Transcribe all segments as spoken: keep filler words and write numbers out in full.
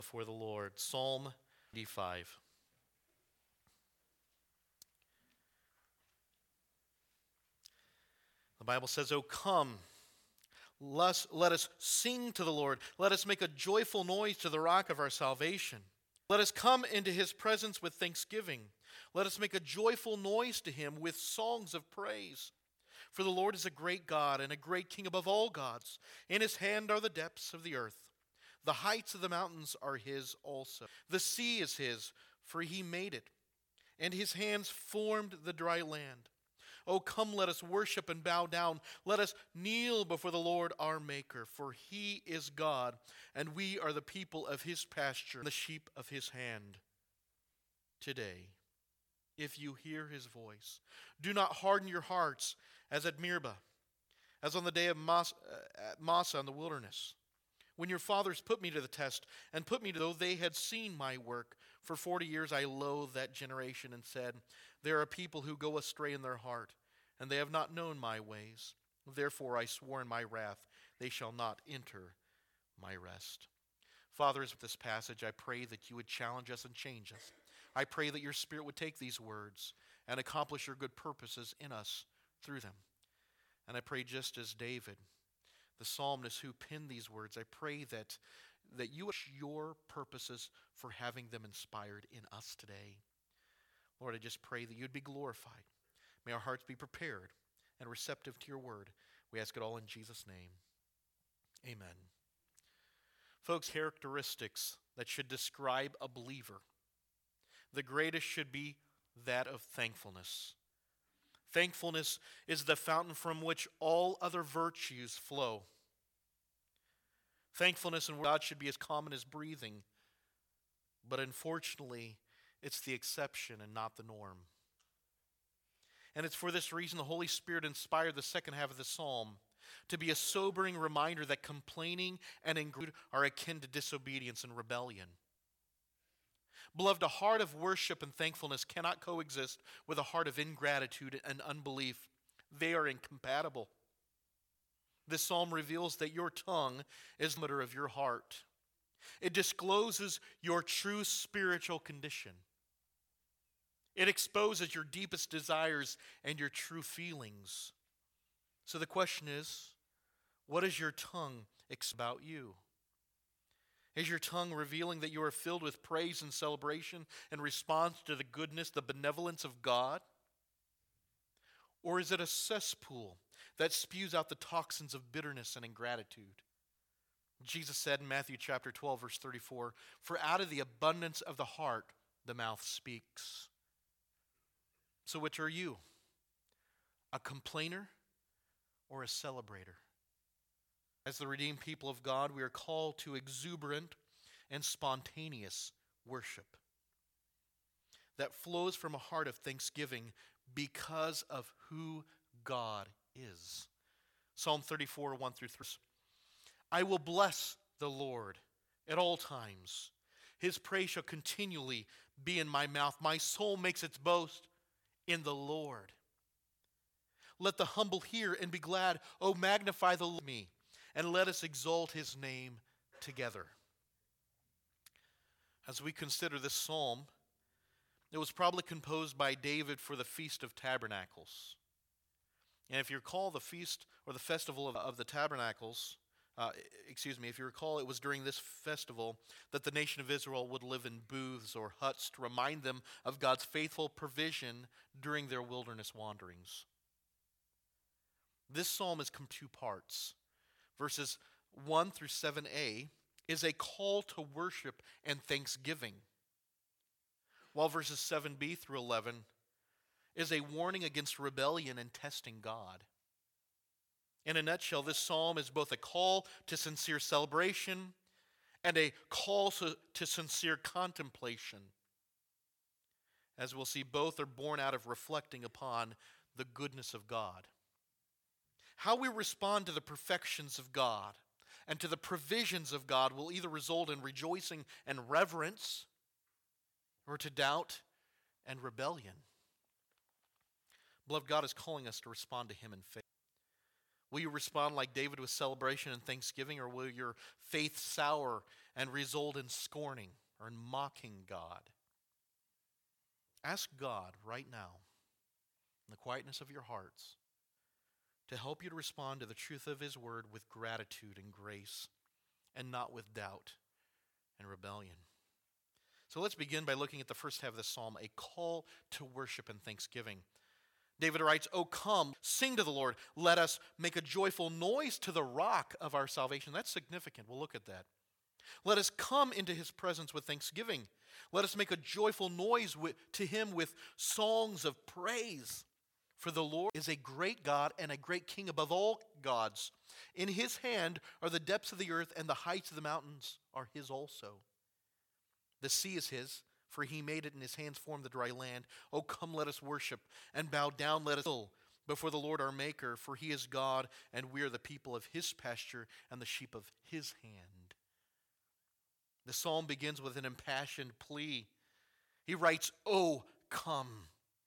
Before the Lord. Psalm ninety-five. The Bible says, "O come, let us, let us sing to the Lord. Let us make a joyful noise to the rock of our salvation. Let us come into his presence with thanksgiving. Let us make a joyful noise to him with songs of praise. For the Lord is a great God and a great King above all gods. In his hand are the depths of the earth. The heights of the mountains are his also. The sea is his, for he made it, and his hands formed the dry land. O come, let us worship and bow down. Let us kneel before the Lord our Maker, for he is God, and we are the people of his pasture, the sheep of his hand. Today, if you hear his voice, do not harden your hearts as at Meribah, as on the day of Mas- uh, at Massah in the wilderness, when your fathers put me to the test and put me to, though they had seen my work. For forty years I loathed that generation and said, there are people who go astray in their heart, and they have not known my ways. Therefore I swore in my wrath, they shall not enter my rest." Father, as with this passage, I pray that you would challenge us and change us. I pray that your Spirit would take these words and accomplish your good purposes in us through them. And I pray, just as David, the psalmist who penned these words, I pray that, that you your purposes for having them inspired in us today. Lord, I just pray that you'd be glorified. May our hearts be prepared and receptive to your word. We ask it all in Jesus' name. Amen. Folks, characteristics that should describe a believer. The greatest should be that of thankfulness. Thankfulness is the fountain from which all other virtues flow. Thankfulness in God should be as common as breathing, but unfortunately, it's the exception and not the norm. And it's for this reason the Holy Spirit inspired the second half of the psalm to be a sobering reminder that complaining and ingratitude are akin to disobedience and rebellion. Beloved, a heart of worship and thankfulness cannot coexist with a heart of ingratitude and unbelief. They are incompatible. This psalm reveals that your tongue is the matter of your heart. It discloses your true spiritual condition. It exposes your deepest desires and your true feelings. So the question is, what is your tongue about you? Is your tongue revealing that you are filled with praise and celebration in response to the goodness, the benevolence of God? Or is it a cesspool that spews out the toxins of bitterness and ingratitude? Jesus said in Matthew chapter twelve, verse thirty-four, "For out of the abundance of the heart, the mouth speaks." So which are you? A complainer or a celebrator? As the redeemed people of God, we are called to exuberant and spontaneous worship that flows from a heart of thanksgiving because of who God is. Psalm thirty-four, one through three. "I will bless the Lord at all times. His praise shall continually be in my mouth. My soul makes its boast in the Lord. Let the humble hear and be glad. Oh, magnify the Lord me, and let us exalt his name together." As we consider this psalm, it was probably composed by David for the Feast of Tabernacles. And if you recall the feast or the festival of, of the Tabernacles, uh, excuse me, if you recall, it was during this festival that the nation of Israel would live in booths or huts to remind them of God's faithful provision during their wilderness wanderings. This psalm is come two parts. Verses one through seven a is a call to worship and thanksgiving, while verses seven b through eleven is a warning against rebellion and testing God. In a nutshell, this psalm is both a call to sincere celebration and a call to, to sincere contemplation. As we'll see, both are born out of reflecting upon the goodness of God. How we respond to the perfections of God and to the provisions of God will either result in rejoicing and reverence or to doubt and rebellion. Beloved, God is calling us to respond to him in faith. Will you respond like David with celebration and thanksgiving, or will your faith sour and result in scorning or in mocking God? Ask God right now, in the quietness of your hearts, to help you to respond to the truth of His word with gratitude and grace, and not with doubt and rebellion. So let's begin by looking at the first half of the psalm, a call to worship and thanksgiving. David writes, "O come, sing to the Lord. Let us make a joyful noise to the rock of our salvation." That's significant. We'll look at that. Let us come into His presence with thanksgiving. Let us make a joyful noise with, to Him with songs of praise. For the Lord is a great God and a great King above all gods. In His hand are the depths of the earth, and the heights of the mountains are His also. The sea is His, for He made it, and His hands formed the dry land. O come, let us worship, and bow down, let us kneel before the Lord our Maker, for He is God, and we are the people of His pasture and the sheep of His hand. The psalm begins with an impassioned plea. He writes, "O come."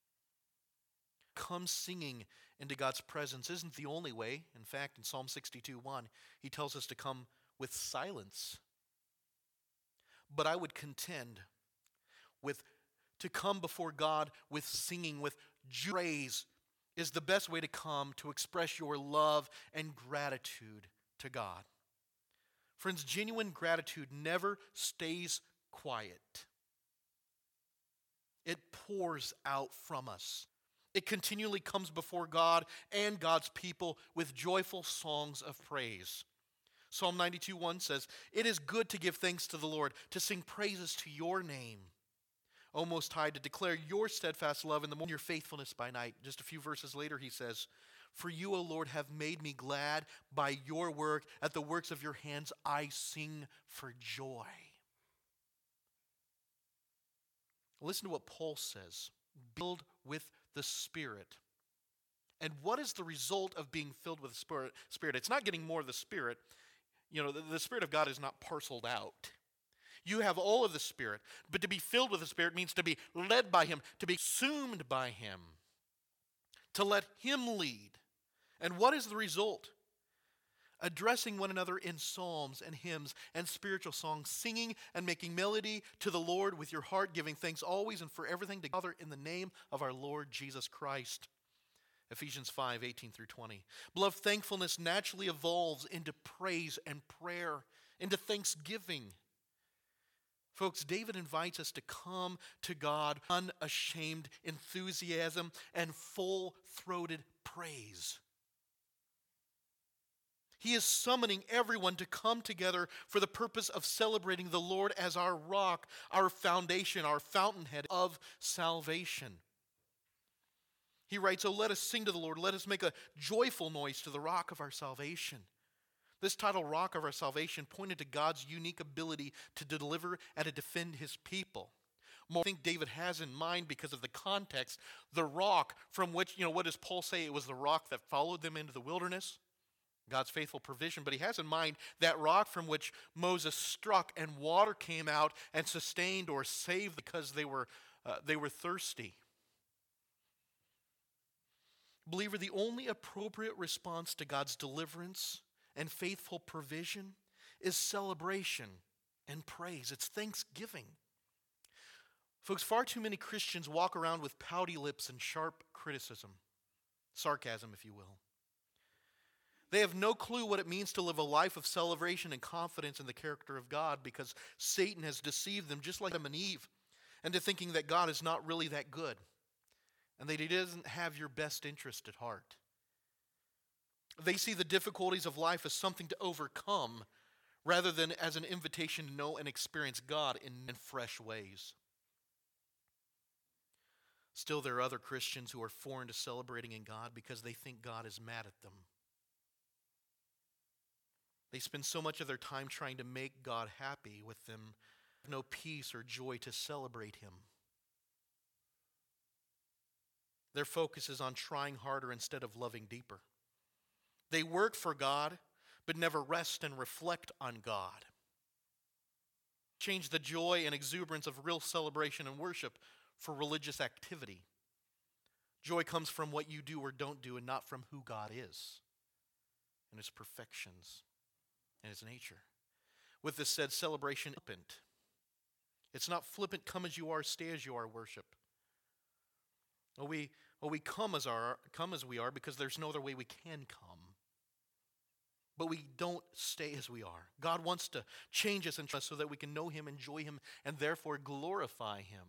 Come singing into God's presence isn't the only way. In fact, in Psalm sixty-two one, He tells us to come with silence. But I would contend with to come before God with singing, with praise, is the best way to come to express your love and gratitude to God. Friends, genuine gratitude never stays quiet. It pours out from us. It continually comes before God and God's people with joyful songs of praise. Psalm ninety-two one says, "It is good to give thanks to the Lord, to sing praises to your name, O Most High, to declare your steadfast love in the morning, your faithfulness by night." Just a few verses later he says, "For you, O Lord, have made me glad by your work. At the works of your hands I sing for joy." Listen to what Paul says. Filled with the Spirit. And what is the result of being filled with the Spirit? Spirit? It's not getting more of the Spirit. You know, the, the Spirit of God is not parceled out. You have all of the Spirit. But to be filled with the Spirit means to be led by Him, to be consumed by Him, to let Him lead. And what is the result? Addressing one another in psalms and hymns and spiritual songs, singing and making melody to the Lord with your heart, giving thanks always and for everything to Father in the name of our Lord Jesus Christ. Ephesians five, eighteen through twenty. Beloved, thankfulness naturally evolves into praise and prayer, into thanksgiving. Folks, David invites us to come to God unashamed enthusiasm and full-throated praise. He is summoning everyone to come together for the purpose of celebrating the Lord as our rock, our foundation, our fountainhead of salvation. He writes, "Oh, let us sing to the Lord. Let us make a joyful noise to the rock of our salvation." This title, Rock of Our Salvation, pointed to God's unique ability to deliver and to defend His people. More, I think David has in mind, because of the context, the rock from which, you know, what does Paul say? It was the rock that followed them into the wilderness. God's faithful provision, but he has in mind that rock from which Moses struck and water came out and sustained or saved because they were uh, they were thirsty. Believer, the only appropriate response to God's deliverance and faithful provision is celebration and praise. It's thanksgiving. Folks, far too many Christians walk around with pouty lips and sharp criticism, sarcasm, if you will. They have no clue what it means to live a life of celebration and confidence in the character of God, because Satan has deceived them just like Adam and Eve into thinking that God is not really that good and that He doesn't have your best interest at heart. They see the difficulties of life as something to overcome rather than as an invitation to know and experience God in, in fresh ways. Still, there are other Christians who are foreign to celebrating in God because they think God is mad at them. They spend so much of their time trying to make God happy with them, no peace or joy to celebrate Him. Their focus is on trying harder instead of loving deeper. They work for God, but never rest and reflect on God. Change the joy and exuberance of real celebration and worship for religious activity. Joy comes from what you do or don't do and not from who God is. and his perfections and his nature. With this said, celebration is flippant. It's not flippant, come as you are, stay as you are worship. Oh, we, oh, we come as, our, come as we are because there's no other way we can come. But we don't stay as we are. God wants to change us and trust so that we can know him, enjoy him, and therefore glorify him.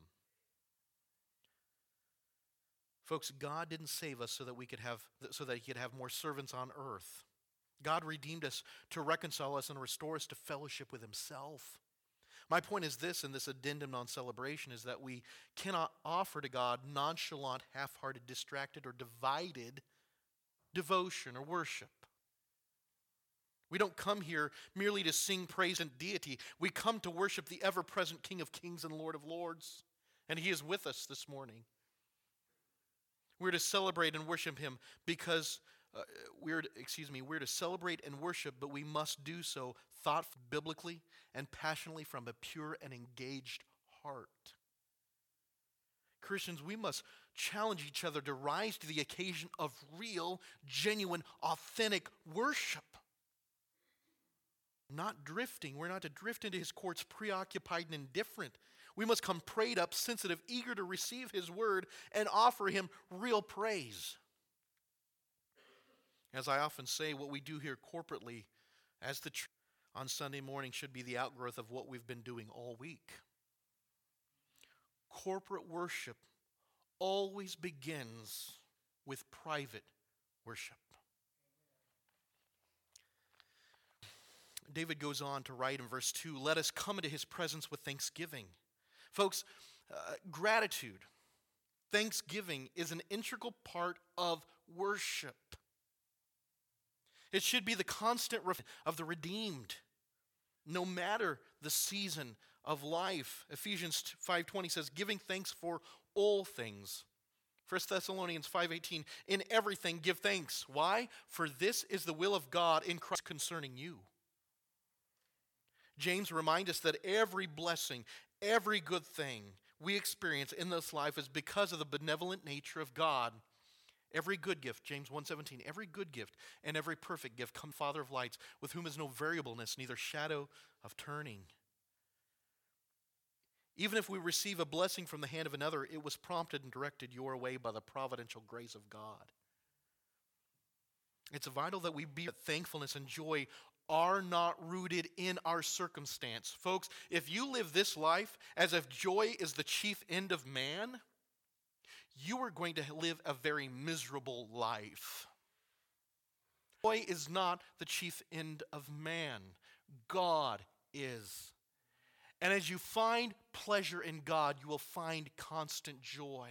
Folks, God didn't save us so that we could have so that he could have more servants on earth. God redeemed us to reconcile us and restore us to fellowship with himself. My point is this, in this addendum on celebration, is that we cannot offer to God nonchalant, half-hearted, distracted, or divided devotion or worship. We don't come here merely to sing praise and deity. We come to worship the ever-present King of Kings and Lord of Lords. And he is with us this morning. We're to celebrate and worship him because uh, we're, excuse me, we're to celebrate and worship, but we must do so thoughtfully, biblically, and passionately from a pure and engaged heart. Christians, we must challenge each other to rise to the occasion of real, genuine, authentic worship. Not drifting. We're not to drift into his courts preoccupied and indifferent. We must come prayed up, sensitive, eager to receive his word and offer him real praise. As I often say, what we do here corporately as the church on Sunday morning should be the outgrowth of what we've been doing all week. Corporate worship always begins with private worship. David goes on to write in verse two, let us come into his presence with thanksgiving. Folks, uh, gratitude, thanksgiving is an integral part of worship. It should be the constant reflection of the redeemed, no matter the season of life. Ephesians five twenty says, giving thanks for all things. First Thessalonians five eighteen, in everything give thanks. Why? For this is the will of God in Christ concerning you. James reminds us that every blessing, every good thing we experience in this life is because of the benevolent nature of God. Every good gift, James one seventeen, every good gift and every perfect gift come Father of lights, with whom is no variableness, neither shadow of turning. Even if we receive a blessing from the hand of another, it was prompted and directed your way by the providential grace of God. It's vital that we be thankfulness and joy are not rooted in our circumstance. Folks, if you live this life as if joy is the chief end of man, you are going to live a very miserable life. Joy is not the chief end of man. God is. And as you find pleasure in God, you will find constant joy.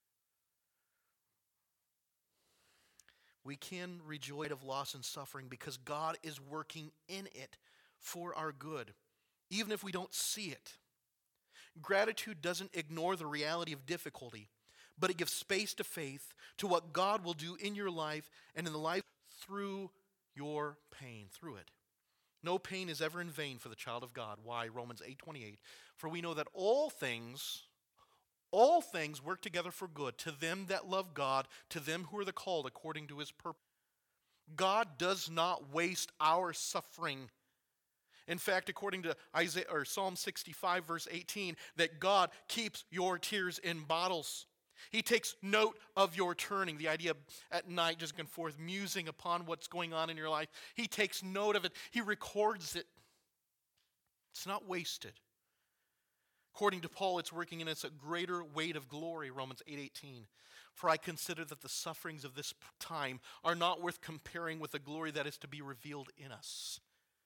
We can rejoice of loss and suffering because God is working in it for our good, even if we don't see it. Gratitude doesn't ignore the reality of difficulty, but it gives space to faith, to what God will do in your life and in the life through your pain, through it. No pain is ever in vain for the child of God. Why? Romans eight twenty-eight. For we know that all things, all things work together for good to them that love God, to them who are the called according to his purpose. God does not waste our suffering. In fact, according to Isaiah or Psalm sixty-five, verse eighteen, that God keeps your tears in bottles. He takes note of your turning, the idea of at night just going forth, musing upon what's going on in your life. He takes note of it. He records it. It's not wasted. According to Paul, it's working in us a greater weight of glory, Romans eight eighteen. For I consider that the sufferings of this time are not worth comparing with the glory that is to be revealed in us.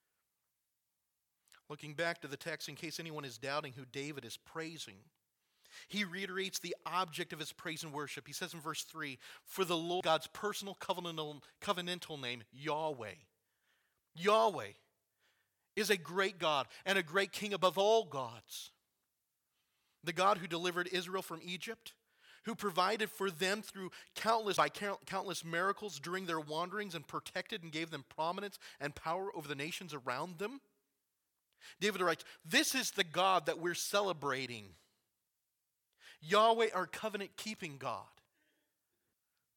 Looking back to the text, in case anyone is doubting who David is praising, he reiterates the object of his praise and worship. He says in verse three, for the Lord, God's personal covenantal, covenantal name, Yahweh. Yahweh is a great God and a great king above all gods. The God who delivered Israel from Egypt, who provided for them through countless, by countless miracles during their wanderings and protected and gave them prominence and power over the nations around them. David writes, this is the God that we're celebrating. Yahweh, our covenant-keeping God.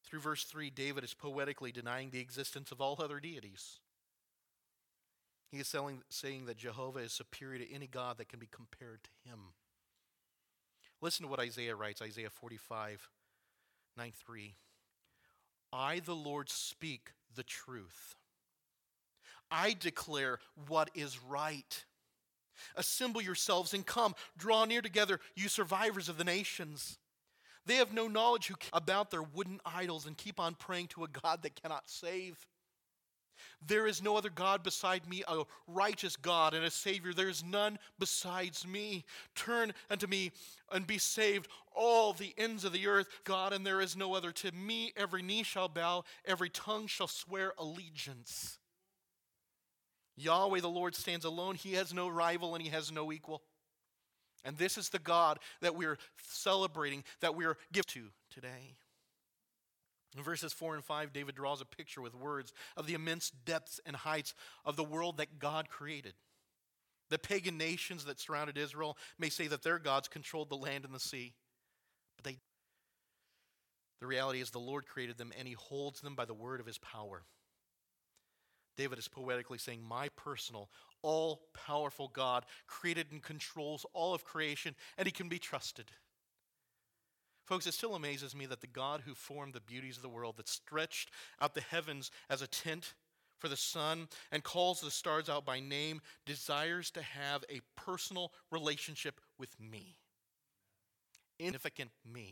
Through verse three, David is poetically denying the existence of all other deities. He is saying, saying that Jehovah is superior to any god that can be compared to him. Listen to what Isaiah writes, Isaiah forty-five, nine three. I, the Lord, speak the truth. I declare what is right. Assemble yourselves and come. Draw near together, you survivors of the nations. They have no knowledge who about their wooden idols and keep on praying to a God that cannot save. There is no other God beside me, a righteous God and a Savior. There is none besides me. Turn unto me and be saved, all the ends of the earth, God, and there is no other. To me every knee shall bow, every tongue shall swear allegiance. Yahweh the Lord stands alone. He has no rival and he has no equal. And this is the God that we're celebrating, that we're giving to today. In verses four and five, David draws a picture with words of the immense depths and heights of the world that God created. The pagan nations that surrounded Israel may say that their gods controlled the land and the sea. But they, the reality is the Lord created them and he holds them by the word of his power. David is poetically saying, my personal, all-powerful God created and controls all of creation, and he can be trusted. Folks, it still amazes me that the God who formed the beauties of the world, that stretched out the heavens as a tent for the sun and calls the stars out by name, desires to have a personal relationship with me. Insignificant me.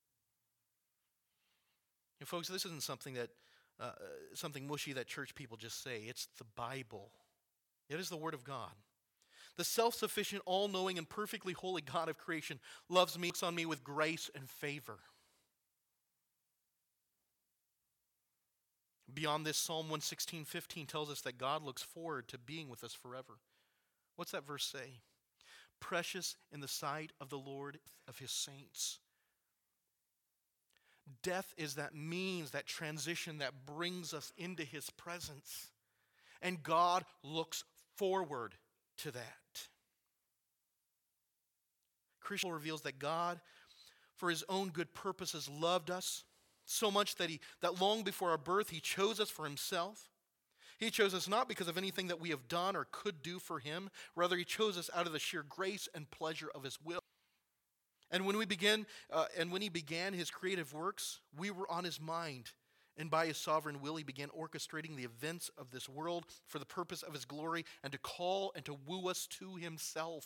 And folks, this isn't something that uh, something mushy that church people just say. It's the Bible. It is the Word of God. The self-sufficient, all-knowing, and perfectly holy God of creation loves me, looks on me with grace and favor. Beyond this, Psalm one sixteen, fifteen tells us that God looks forward to being with us forever. What's that verse say? Precious in the sight of the Lord of his saints. Death is that means, that transition that brings us into his presence. And God looks forward to that. Christian reveals that God, for his own good purposes, loved us so much that he that long before our birth he chose us for himself. He chose us not because of anything that we have done or could do for him. Rather, he chose us out of the sheer grace and pleasure of his will. And when we begin, uh, and when he began his creative works, we were on his mind. And by his sovereign will, he began orchestrating the events of this world for the purpose of his glory and to call and to woo us to himself.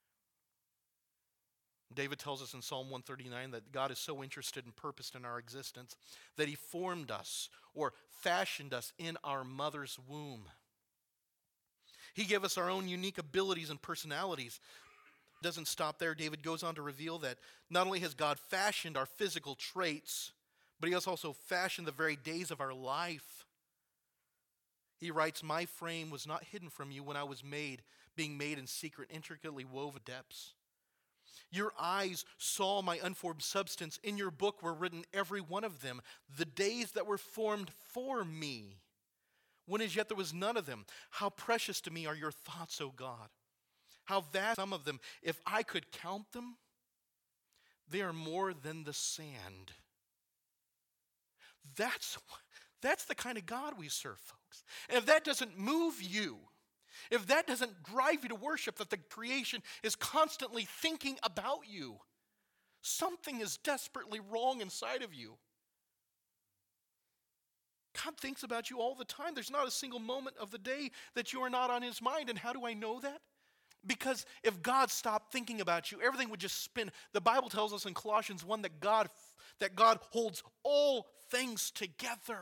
David tells us in Psalm one thirty-nine that God is so interested and purposed in our existence that he formed us or fashioned us in our mother's womb. He gave us our own unique abilities and personalities. Doesn't stop there. David goes on to reveal that not only has God fashioned our physical traits, but he has also fashioned the very days of our life. He writes, my frame was not hidden from you when I was made, being made in secret, intricately woven depths. Your eyes saw my unformed substance. In your book were written every one of them, the days that were formed for me, when as yet there was none of them. How precious to me are your thoughts, O God. How vast some of them. If I could count them, they are more than the sand. That's, that's the kind of God we serve, folks. And if that doesn't move you, if that doesn't drive you to worship, that the creation is constantly thinking about you, something is desperately wrong inside of you. God thinks about you all the time. There's not a single moment of the day that you are not on his mind. And how do I know that? Because if God stopped thinking about you, everything would just spin. The Bible tells us in Colossians one that God, that God holds all things together.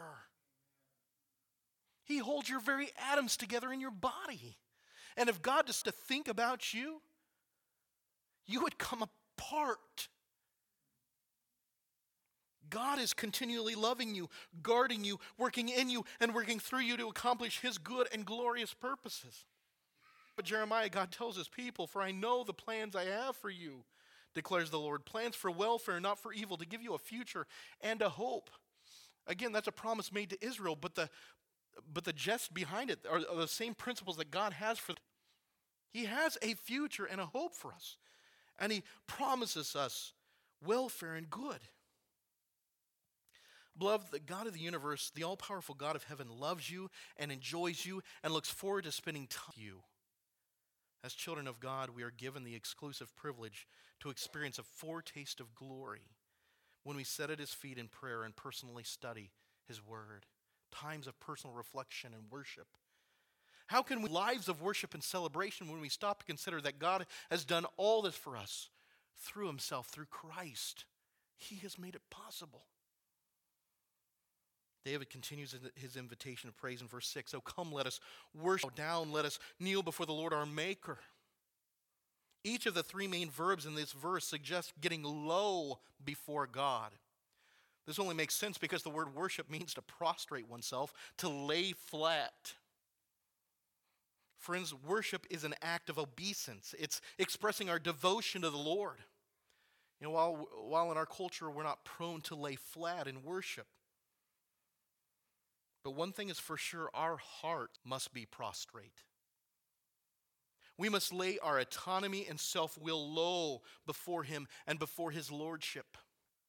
He holds your very atoms together in your body. And if God just to think about you, you would come apart. God is continually loving you, guarding you, working in you, and working through you to accomplish his good and glorious purposes. But Jeremiah, God tells his people, for I know the plans I have for you, declares the Lord, plans for welfare, not for evil, to give you a future and a hope. Again, that's a promise made to Israel, but the but the jest behind it are, are the same principles that God has for them. He has a future and a hope for us, and he promises us welfare and good. Beloved, the God of the universe, the all-powerful God of heaven, loves you and enjoys you and looks forward to spending time with you. As children of God, we are given the exclusive privilege to experience a foretaste of glory when we sit at his feet in prayer and personally study his word. Times of personal reflection and worship. How can we lives of worship and celebration when we stop to consider that God has done all this for us through himself, through Christ? He has made it possible. David continues his invitation of praise in verse six. Oh, come, let us worship down, let us kneel before the Lord our Maker. Each of the three main verbs in this verse suggests getting low before God. This only makes sense because the word worship means to prostrate oneself, to lay flat. Friends, worship is an act of obeisance. It's expressing our devotion to the Lord. You know, while, while in our culture we're not prone to lay flat in worship. But one thing is for sure, our heart must be prostrate. We must lay our autonomy and self-will low before him and before his lordship.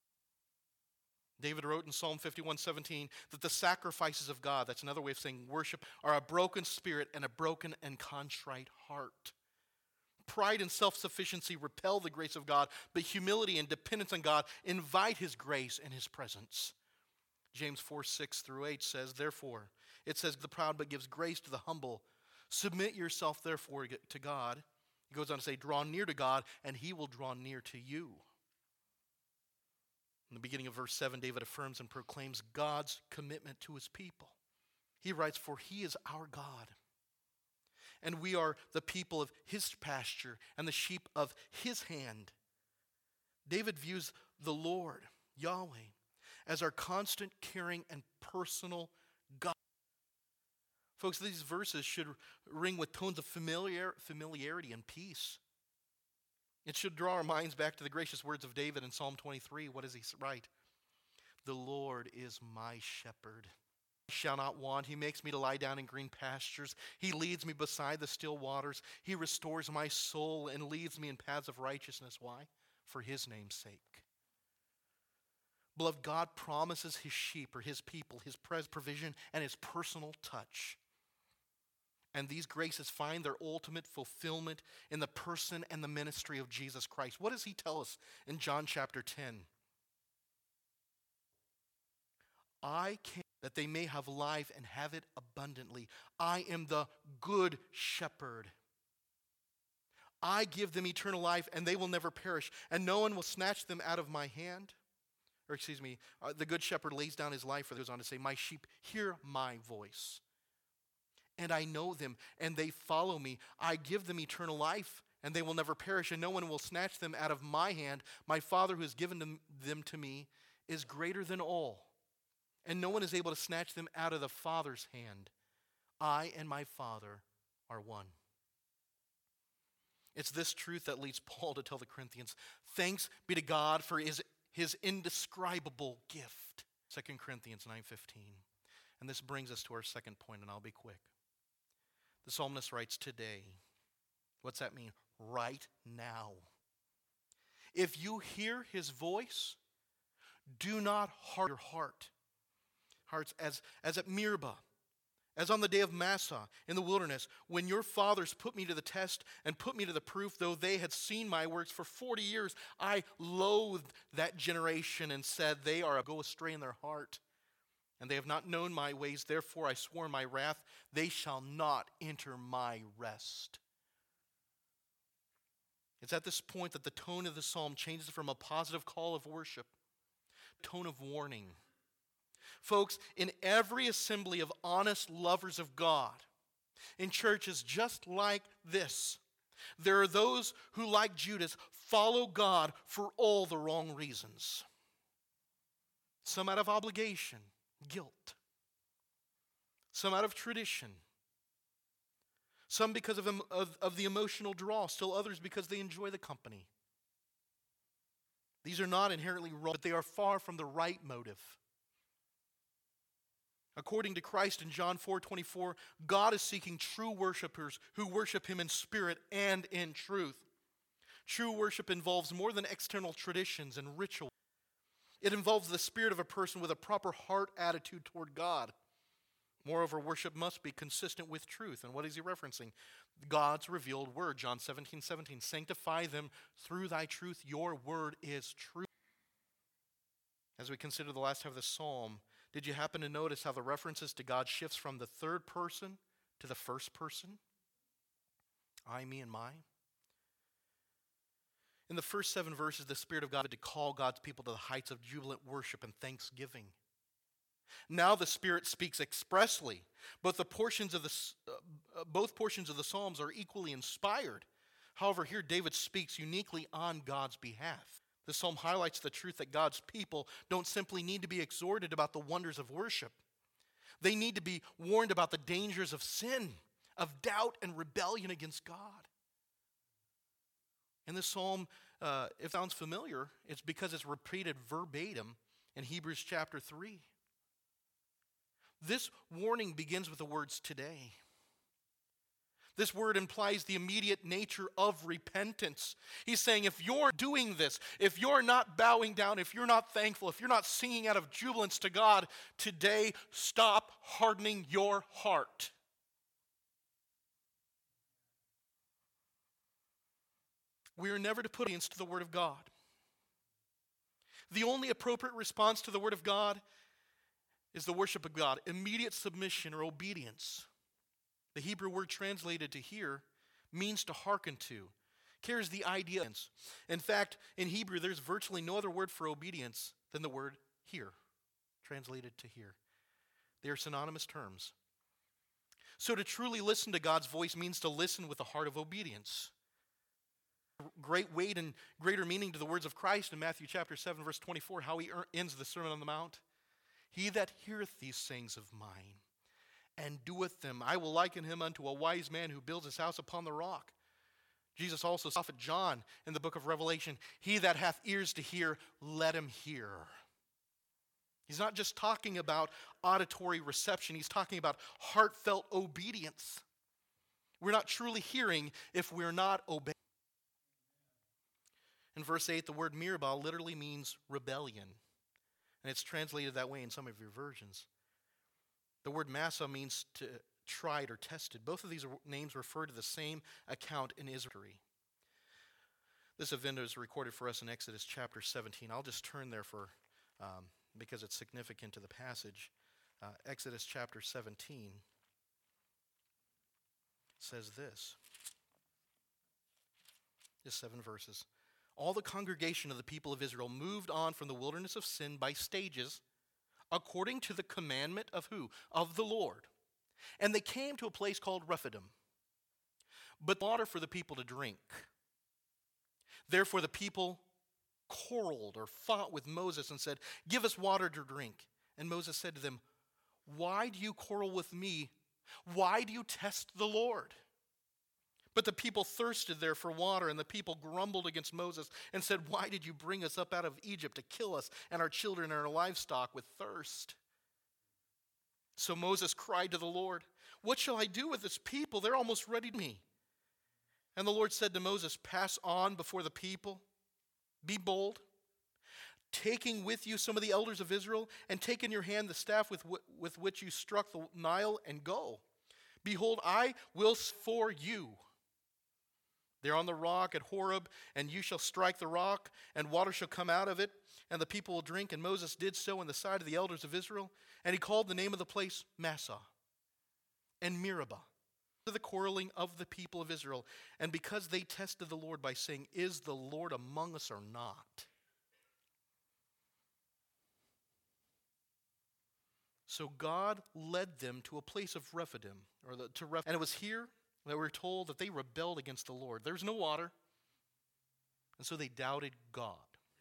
David wrote in Psalm fifty-one seventeen that the sacrifices of God, that's another way of saying worship, are a broken spirit and a broken and contrite heart. Pride and self-sufficiency repel the grace of God, but humility and dependence on God invite his grace and his presence. James four six through eight says, therefore, it says, the proud but gives grace to the humble. Submit yourself, therefore, to God. He goes on to say, draw near to God, and he will draw near to you. In the beginning of verse seven, David affirms and proclaims God's commitment to his people. He writes, for he is our God, and we are the people of his pasture and the sheep of his hand. David views the Lord, Yahweh, as our constant, caring, and personal God. Folks, these verses should ring with tones of familiar, familiarity and peace. It should draw our minds back to the gracious words of David in Psalm twenty-three. What does he write? The Lord is my shepherd. I shall not want. He makes me to lie down in green pastures. He leads me beside the still waters. He restores my soul and leads me in paths of righteousness. Why? For his name's sake. Beloved, God promises his sheep or his people, his provision and his personal touch. And these graces find their ultimate fulfillment in the person and the ministry of Jesus Christ. What does he tell us in John chapter ten? I came that they may have life and have it abundantly. I am the good shepherd. I give them eternal life and they will never perish, and no one will snatch them out of my hand. Or excuse me, uh, the good shepherd lays down his life for those. On to say, my sheep hear my voice, and I know them, and they follow me. I give them eternal life, and they will never perish, and no one will snatch them out of my hand. My Father who has given them, them to me is greater than all, and no one is able to snatch them out of the Father's hand. I and my Father are one. It's this truth that leads Paul to tell the Corinthians, thanks be to God for his His indescribable gift. Second Corinthians nine fifteen. And this brings us to our second point, and I'll be quick. The psalmist writes today. What's that mean? Right now. If you hear his voice, do not harden your heart. Hearts as, as at Meribah, as on the day of Massah in the wilderness, when your fathers put me to the test and put me to the proof, though they had seen my works for forty years, I loathed that generation and said, they are go astray in their heart, and they have not known my ways. Therefore I swore in my wrath, they shall not enter my rest. It's at this point that the tone of the psalm changes from a positive call of worship, tone of warning. Folks, in every assembly of honest lovers of God, in churches just like this, there are those who, like Judas, follow God for all the wrong reasons. Some out of obligation, guilt. Some out of tradition. Some because of, of, of the emotional draw. Still others because they enjoy the company. These are not inherently wrong, but they are far from the right motive. According to Christ in John four twenty-four, God is seeking true worshipers who worship him in spirit and in truth. True worship involves more than external traditions and rituals. It involves the spirit of a person with a proper heart attitude toward God. Moreover, worship must be consistent with truth. And what is he referencing? God's revealed word, John seventeen seventeen. Sanctify them through thy truth. Your word is truth. As we consider the last half of the psalm, did you happen to notice how the references to God shifts from the third person to the first person? I, me, and my. In the first seven verses, the Spirit of God had to call God's people to the heights of jubilant worship and thanksgiving. Now the Spirit speaks expressly. Both the portions of the uh, both portions of the Psalms are equally inspired. However, here David speaks uniquely on God's behalf. The psalm highlights the truth that God's people don't simply need to be exhorted about the wonders of worship. They need to be warned about the dangers of sin, of doubt and rebellion against God. And this psalm, uh, if it sounds familiar, it's because it's repeated verbatim in Hebrews chapter three. This warning begins with the words today. This word implies the immediate nature of repentance. He's saying if you're doing this, if you're not bowing down, if you're not thankful, if you're not singing out of jubilance to God, today stop hardening your heart. We are never to put obedience to the Word of God. The only appropriate response to the Word of God is the worship of God, immediate submission or obedience. The Hebrew word translated to hear means to hearken to, carries the idea. In fact, in Hebrew, there's virtually no other word for obedience than the word hear, translated to hear. They are synonymous terms. So to truly listen to God's voice means to listen with a heart of obedience. Great weight and greater meaning to the words of Christ in Matthew chapter seven, verse twenty-four, how he ends the Sermon on the Mount. He that heareth these sayings of mine and doeth them, I will liken him unto a wise man who builds his house upon the rock. Jesus also said, Prophet John in the book of Revelation, he that hath ears to hear, let him hear. He's not just talking about auditory reception, he's talking about heartfelt obedience. We're not truly hearing if we're not obeying. In verse eight, the word Meribah literally means rebellion. And it's translated that way in some of your versions. The word Massah means to tried or tested. Both of these names refer to the same account in Israel. This event is recorded for us in Exodus chapter seventeen. I'll just turn there for um, because it's significant to the passage. Uh, Exodus chapter seventeen says this. Just seven verses. All the congregation of the people of Israel moved on from the wilderness of sin by stages, according to the commandment of who? Of the Lord. And they came to a place called Rephidim, but water for the people to drink. Therefore the people quarreled or fought with Moses and said, give us water to drink. And Moses said to them, why do you quarrel with me? Why do you test the Lord? But the people thirsted there for water, and the people grumbled against Moses and said, why did you bring us up out of Egypt to kill us and our children and our livestock with thirst? So Moses cried to the Lord, what shall I do with this people? They're almost ready to me. And the Lord said to Moses, pass on before the people, be bold, taking with you some of the elders of Israel, and take in your hand the staff with, w- with which you struck the Nile, and go. Behold, I will for you. There on the rock at Horeb, and you shall strike the rock, and water shall come out of it, and the people will drink. And Moses did so in the sight of the elders of Israel, and he called the name of the place Massah and Meribah, to the quarreling of the people of Israel, and because they tested the Lord by saying, is the Lord among us or not? So God led them to a place of Rephidim, or the, to Reph- and it was here that we're told that they rebelled against the Lord. There's no water, and so they doubted God.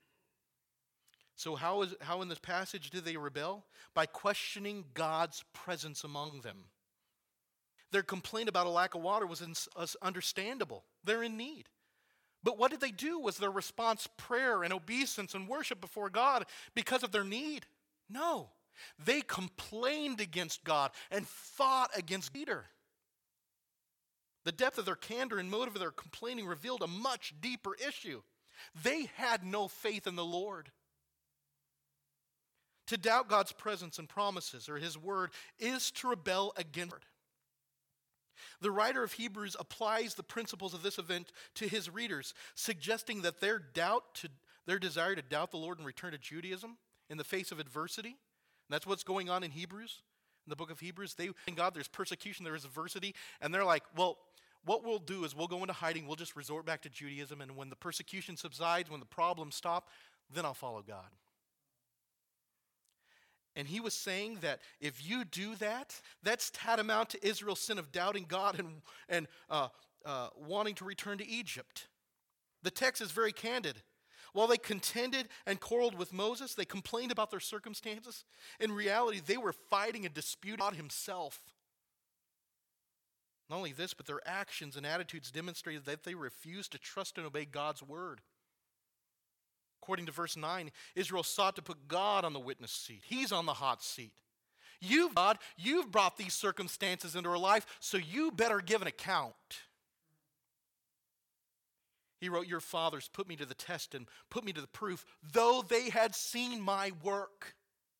So how is how in this passage did they rebel? By questioning God's presence among them. Their complaint about a lack of water was, in, was understandable. They're in need. But what did they do? Was their response prayer and obeisance and worship before God because of their need? No. They complained against God and fought against Peter. The depth of their candor and motive of their complaining revealed a much deeper issue. They had no faith in the Lord. To doubt God's presence and promises or his word is to rebel against God. The writer of Hebrews applies the principles of this event to his readers, suggesting that their doubt to their desire to doubt the Lord and return to Judaism in the face of adversity, and that's what's going on in Hebrews, in the book of Hebrews. They thank God there's persecution, there is adversity, and they're like, well, what we'll do is we'll go into hiding, we'll just resort back to Judaism, and when the persecution subsides, when the problems stop, then I'll follow God. And he was saying that if you do that, that's tantamount to Israel's sin of doubting God and, and uh, uh, wanting to return to Egypt. The text is very candid. While they contended and quarreled with Moses, they complained about their circumstances. In reality, they were fighting a dispute God himself. Not only this, but their actions and attitudes demonstrated that they refused to trust and obey God's word. According to verse nine, Israel sought to put God on the witness seat. He's on the hot seat. You've, God, you've brought these circumstances into our life, so you better give an account. He wrote, your fathers put me to the test and put me to the proof, though they had seen my work.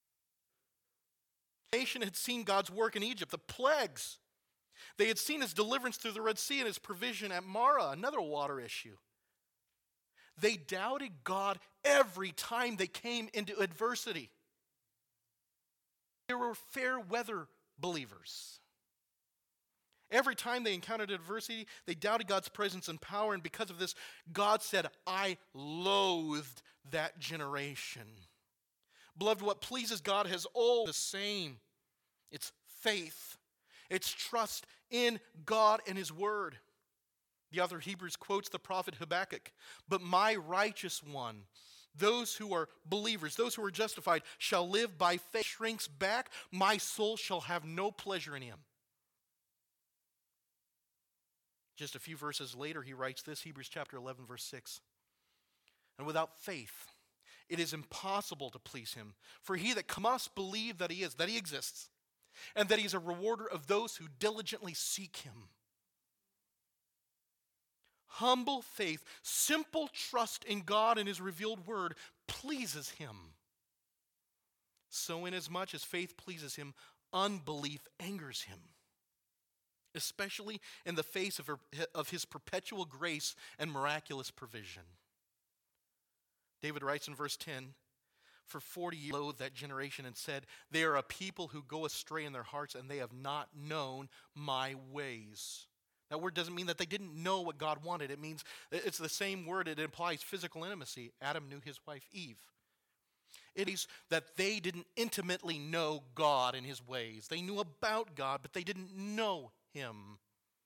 The nation had seen God's work in Egypt, the plagues. They had seen his deliverance through the Red Sea and his provision at Marah, another water issue. They doubted God every time they came into adversity. They were fair weather believers. Every time they encountered adversity, they doubted God's presence and power, and because of this, God said, I loathed that generation. Beloved, what pleases God has all the same. It's faith. It's trust in God and his word. The author of Hebrews quotes the prophet Habakkuk, but my righteous one, those who are believers, those who are justified, shall live by faith. Shrinks back, my soul shall have no pleasure in him. Just a few verses later, he writes this, Hebrews chapter eleven, verse six. And without faith, it is impossible to please him. For he that must believe that he is, that he exists, and that he is a rewarder of those who diligently seek him. Humble faith, simple trust in God and his revealed word pleases him. So inasmuch as faith pleases him, unbelief angers him, especially in the face of, her, of his perpetual grace and miraculous provision. David writes in verse ten, for forty years loathed that generation and said, they are a people who go astray in their hearts and they have not known my ways. That word doesn't mean that they didn't know what God wanted. It means it's the same word. It implies physical intimacy. Adam knew his wife Eve. It is that they didn't intimately know God and his ways. They knew about God, but they didn't know him.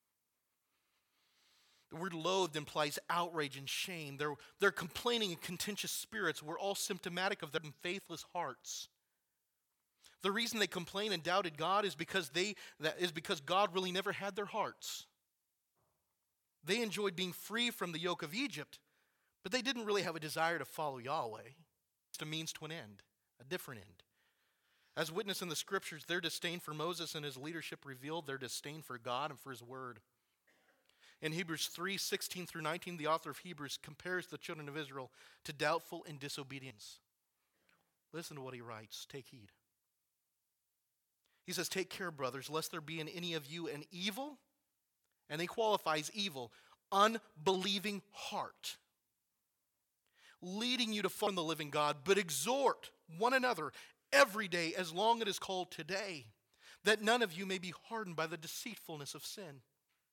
The word loathed implies outrage and shame. Their, their complaining and contentious spirits were all symptomatic of their faithless hearts. The reason they complained and doubted God is because they that is because God really never had their hearts. They enjoyed being free from the yoke of Egypt, but they didn't really have a desire to follow Yahweh. It's a means to an end, a different end. As witnessed in the scriptures, their disdain for Moses and his leadership revealed their disdain for God and for his word. In Hebrews three, sixteen through nineteen, the author of Hebrews compares the children of Israel to doubtful and disobedience. Listen to what he writes. Take heed. He says, take care, brothers, lest there be in any of you an evil, and he qualifies evil, unbelieving heart, leading you to follow the living God, but exhort one another every day as long as it is called today, that none of you may be hardened by the deceitfulness of sin.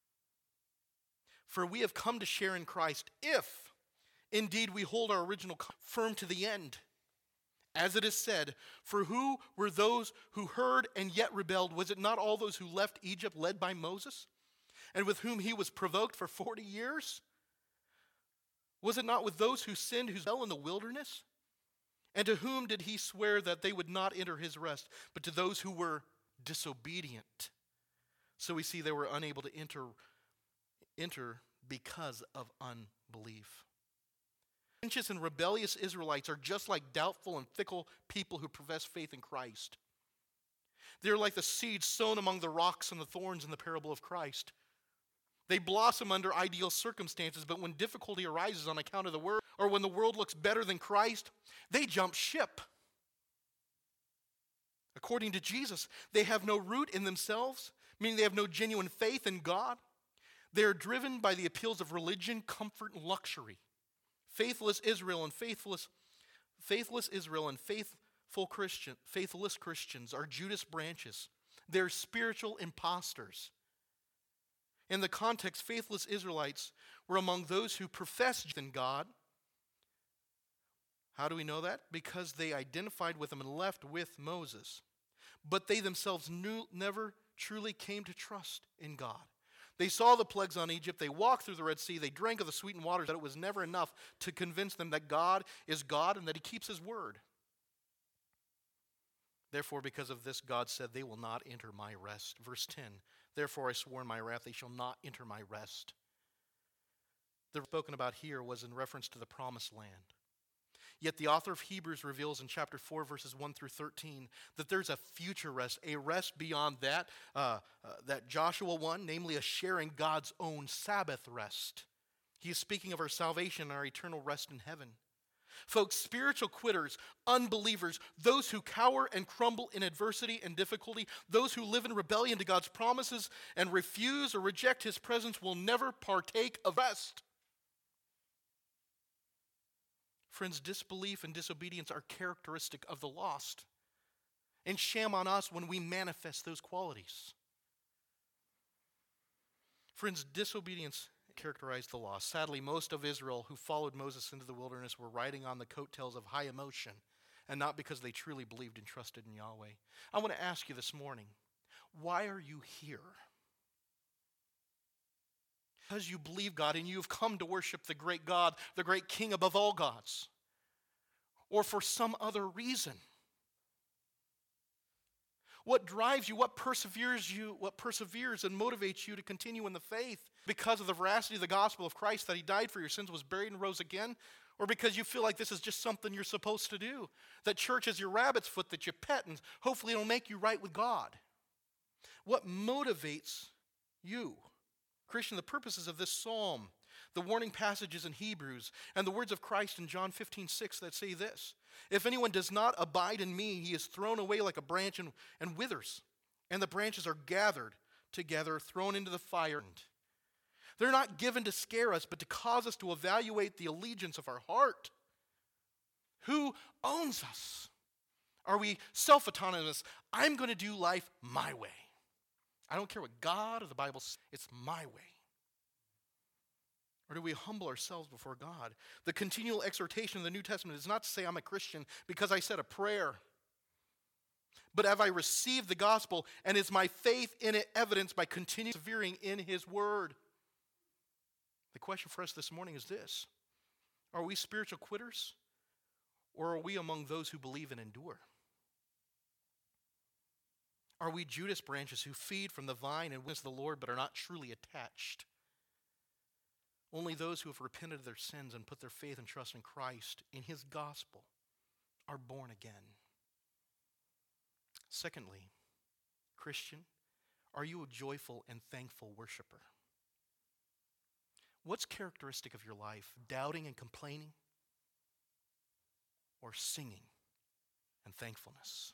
For we have come to share in Christ if indeed we hold our original firm to the end. As it is said, for who were those who heard and yet rebelled? Was it not all those who left Egypt led by Moses, and with whom he was provoked for forty years? Was it not with those who sinned who fell in the wilderness? And to whom did he swear that they would not enter his rest, but to those who were disobedient? So we see they were unable to enter, enter because of unbelief. Contentious and rebellious Israelites are just like doubtful and fickle people who profess faith in Christ. They're like the seeds sown among the rocks and the thorns in the parable of Christ. They blossom under ideal circumstances, but when difficulty arises on account of the word, or when the world looks better than Christ, they jump ship. According to Jesus, they have no root in themselves, meaning they have no genuine faith in God. They are driven by the appeals of religion, comfort, and luxury. Faithless Israel and faithless, faithless Israel and faithful Christian, faithless Christians are Judas branches. They're spiritual imposters. In the context, faithless Israelites were among those who professed in God. How do we know that? Because they identified with him and left with Moses. But they themselves knew, never truly came to trust in God. They saw the plagues on Egypt. They walked through the Red Sea. They drank of the sweetened waters, but it was never enough to convince them that God is God and that he keeps his word. Therefore, because of this, God said, they will not enter my rest. Verse ten, therefore I swore in my wrath, they shall not enter my rest. The spoken about here was in reference to the promised land. Yet the author of Hebrews reveals in chapter four, verses one through thirteen, that there's a future rest, a rest beyond that, uh, uh, that Joshua one, namely a sharing God's own Sabbath rest. He is speaking of our salvation and our eternal rest in heaven. Folks, spiritual quitters, unbelievers, those who cower and crumble in adversity and difficulty, those who live in rebellion to God's promises and refuse or reject his presence will never partake of rest. Friends, disbelief and disobedience are characteristic of the lost, and shame on us when we manifest those qualities. Friends, disobedience characterized the lost. Sadly, most of Israel who followed Moses into the wilderness were riding on the coattails of high emotion, and not because they truly believed and trusted in Yahweh. I want to ask you this morning, why are you here? Because you believe God and you've come to worship the great God, the great King above all gods, or for some other reason? What drives you, what perseveres you, what perseveres and motivates you to continue in the faith? Because of the veracity of the gospel of Christ, that he died for your sins, was buried and rose again? Or because you feel like this is just something you're supposed to do? That church is your rabbit's foot that you pet and hopefully it'll make you right with God? What motivates you? Christian, the purposes of this psalm, the warning passages in Hebrews, and the words of Christ in John fifteen six that say this: if anyone does not abide in me, he is thrown away like a branch and, and withers, and the branches are gathered together, thrown into the fire. They're not given to scare us, but to cause us to evaluate the allegiance of our heart. Who owns us? Are we self-autonomous? I'm going to do life my way. I don't care what God or the Bible says, it's my way. Or do we humble ourselves before God? The continual exhortation of the New Testament is not to say I'm a Christian because I said a prayer, but have I received the gospel, and is my faith in it evidenced by continuing persevering in his word? The question for us this morning is this: are we spiritual quitters, or are we among those who believe and endure? Are we Judas branches who feed from the vine and witness the Lord but are not truly attached? Only those who have repented of their sins and put their faith and trust in Christ, in his gospel, are born again. Secondly, Christian, are you a joyful and thankful worshiper? What's characteristic of your life? Doubting and complaining, or singing and thankfulness?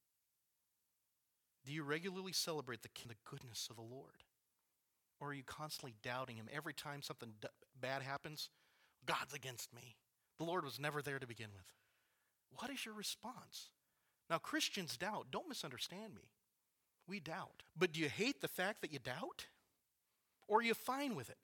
Do you regularly celebrate the, the goodness of the Lord? Or are you constantly doubting him? Every time something d- bad happens, God's against me. The Lord was never there to begin with. What is your response? Now, Christians doubt. Don't misunderstand me. We doubt. But do you hate the fact that you doubt? Or are you fine with it?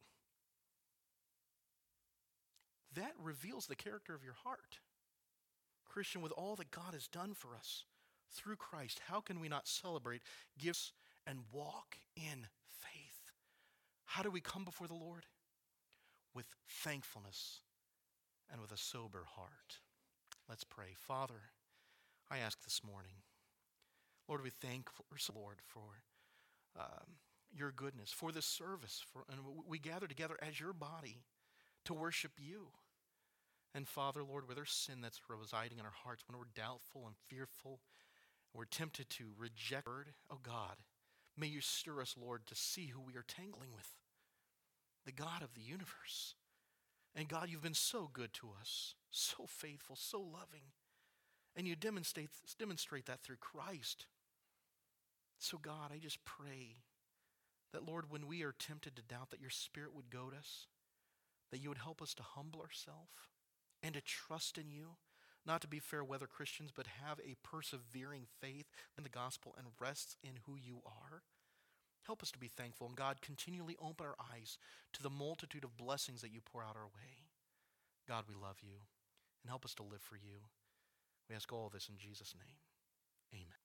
That reveals the character of your heart. Christian, with all that God has done for us through Christ, how can we not celebrate, gifts, and walk in faith? How do we come before the Lord? With thankfulness and with a sober heart. Let's pray. Father, I ask this morning, Lord, we thank you, Lord, for um, your goodness, for this service, for, and we gather together as your body to worship you. And Father, Lord, where there's sin that's residing in our hearts, when we're doubtful and fearful, we're tempted to reject the word, oh God, may you stir us, Lord, to see who we are tangling with, the God of the universe. And God, you've been so good to us, so faithful, so loving. And you demonstrate, demonstrate that through Christ. So God, I just pray that, Lord, when we are tempted to doubt, that your Spirit would goad us, that you would help us to humble ourselves and to trust in you, not to be fair weather Christians, but have a persevering faith in the gospel and rests in who you are. Help us to be thankful. And God, continually open our eyes to the multitude of blessings that you pour out our way. God, we love you, and help us to live for you. We ask all this in Jesus' name. Amen.